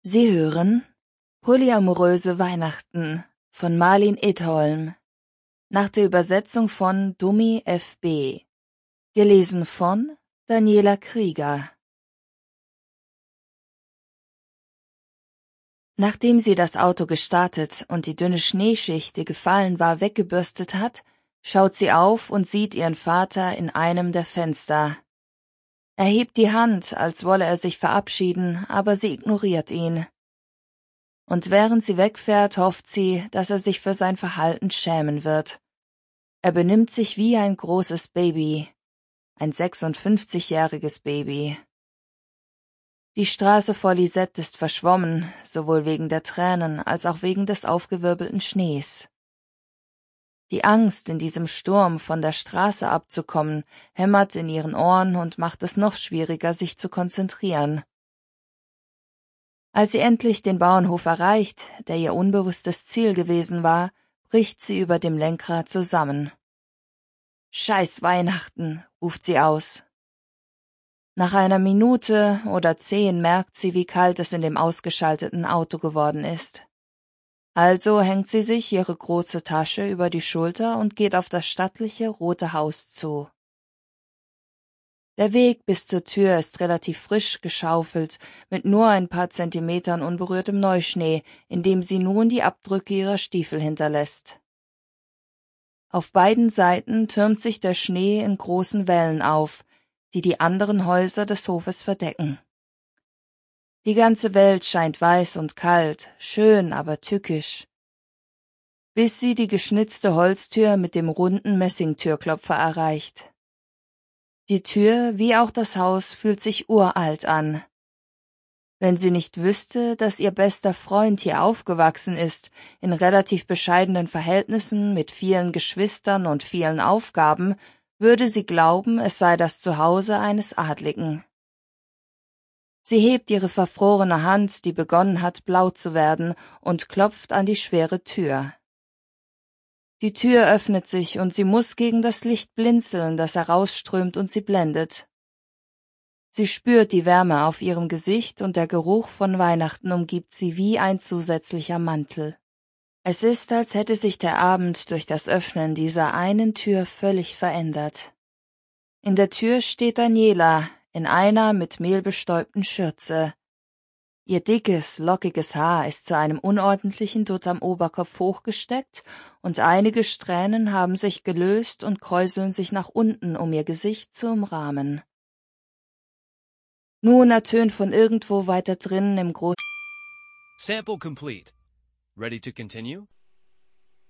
Sie hören Polyamoröse Weihnachten von Malin Edholm nach der Übersetzung von Dumi F.B. Gelesen von Daniela Krieger. Nachdem sie das Auto gestartet und die dünne Schneeschicht, die gefallen war, weggebürstet hat, schaut sie auf und sieht ihren Vater in einem der Fenster. Er hebt die Hand, als wolle er sich verabschieden, aber sie ignoriert ihn. Und während sie wegfährt, hofft sie, dass er sich für sein Verhalten schämen wird. Er benimmt sich wie ein großes Baby, ein 56-jähriges Baby. Die Straße vor Lisette ist verschwommen, sowohl wegen der Tränen als auch wegen des aufgewirbelten Schnees. Die Angst, in diesem Sturm von der Straße abzukommen, hämmert in ihren Ohren und macht es noch schwieriger, sich zu konzentrieren. Als sie endlich den Bauernhof erreicht, der ihr unbewusstes Ziel gewesen war, bricht sie über dem Lenkrad zusammen. »Scheiß Weihnachten«, ruft sie aus. Nach einer Minute oder 10 merkt sie, wie kalt es in dem ausgeschalteten Auto geworden ist. Also hängt sie sich ihre große Tasche über die Schulter und geht auf das stattliche rote Haus zu. Der Weg bis zur Tür ist relativ frisch geschaufelt, mit nur ein paar Zentimetern unberührtem Neuschnee, in dem sie nun die Abdrücke ihrer Stiefel hinterlässt. Auf beiden Seiten türmt sich der Schnee in großen Wellen auf, die die anderen Häuser des Hofes verdecken. Die ganze Welt scheint weiß und kalt, schön, aber tückisch. Bis sie die geschnitzte Holztür mit dem runden Messingtürklopfer erreicht. Die Tür, wie auch das Haus, fühlt sich uralt an. Wenn sie nicht wüsste, dass ihr bester Freund hier aufgewachsen ist, in relativ bescheidenen Verhältnissen mit vielen Geschwistern und vielen Aufgaben, würde sie glauben, es sei das Zuhause eines Adligen. Sie hebt ihre verfrorene Hand, die begonnen hat, blau zu werden, und klopft an die schwere Tür. Die Tür öffnet sich und sie muss gegen das Licht blinzeln, das herausströmt und sie blendet. Sie spürt die Wärme auf ihrem Gesicht und der Geruch von Weihnachten umgibt sie wie ein zusätzlicher Mantel. Es ist, als hätte sich der Abend durch das Öffnen dieser einen Tür völlig verändert. In der Tür steht Daniela, in einer mit Mehl bestäubten Schürze. Ihr dickes, lockiges Haar ist zu einem unordentlichen Dutt am Oberkopf hochgesteckt und einige Strähnen haben sich gelöst und kräuseln sich nach unten, um ihr Gesicht zu umrahmen. Nun ertönt von irgendwo weiter drinnen im Sample complete. Ready to continue?